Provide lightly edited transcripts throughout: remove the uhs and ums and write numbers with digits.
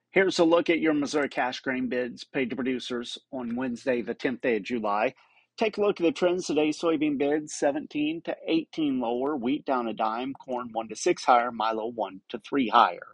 Here's a look at your Missouri cash grain bids paid to producers on Wednesday, the 10th day of July. Take a look at the trends today. Soybean bids 17 to 18 lower, wheat down a dime, corn 1 to 6 higher, milo 1 to 3 higher.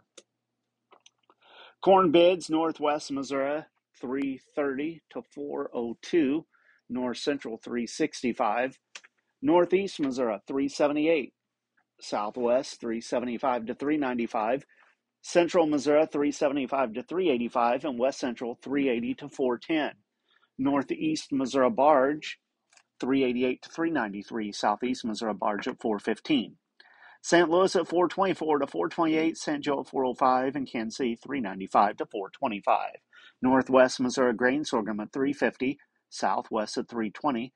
Corn bids Northwest Missouri 330 to 402, North Central 365, Northeast Missouri 378, Southwest 375 to 395. Central Missouri 375 to 385, and West Central 380 to 410. Northeast Missouri barge 388 to 393. Southeast Missouri barge at 415. St. Louis at 424 to 428. St. Joe at 405, and Kansas City 395 to 425. Northwest Missouri grain sorghum at 350. Southwest at 320.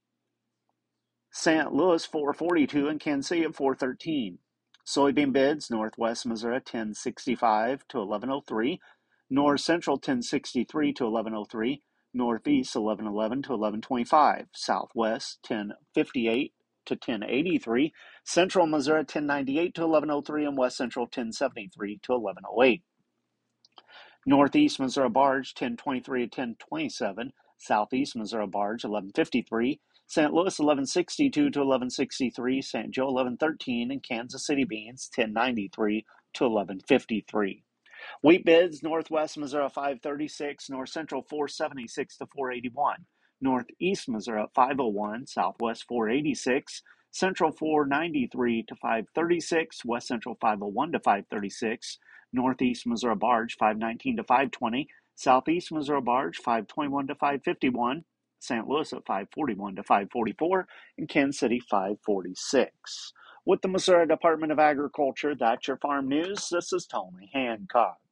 St. Louis 442, and Kansas City at 413. Soybean bids Northwest Missouri 1065 to 1103, North Central 1063 to 1103, Northeast 1111 to 1125, Southwest 1058 to 1083, Central Missouri 1098 to 1103, and West Central 1073 to 1108. Northeast Missouri barge 1023 to 1027, Southeast Missouri barge 1153, St. Louis 1162 to 1163, St. Joe 1113, and Kansas City beans 1093 to 1153. Wheat bids Northwest Missouri 536, North Central 476 to 481, Northeast Missouri 501, Southwest 486, Central 493 to 536, West Central 501 to 536, Northeast Missouri barge 519 to 520, Southeast Missouri barge 521 to 551, St. Louis at 541 to 544, and Kansas City 546. With the Missouri Department of Agriculture, that's your farm news. This is Tony Hancock.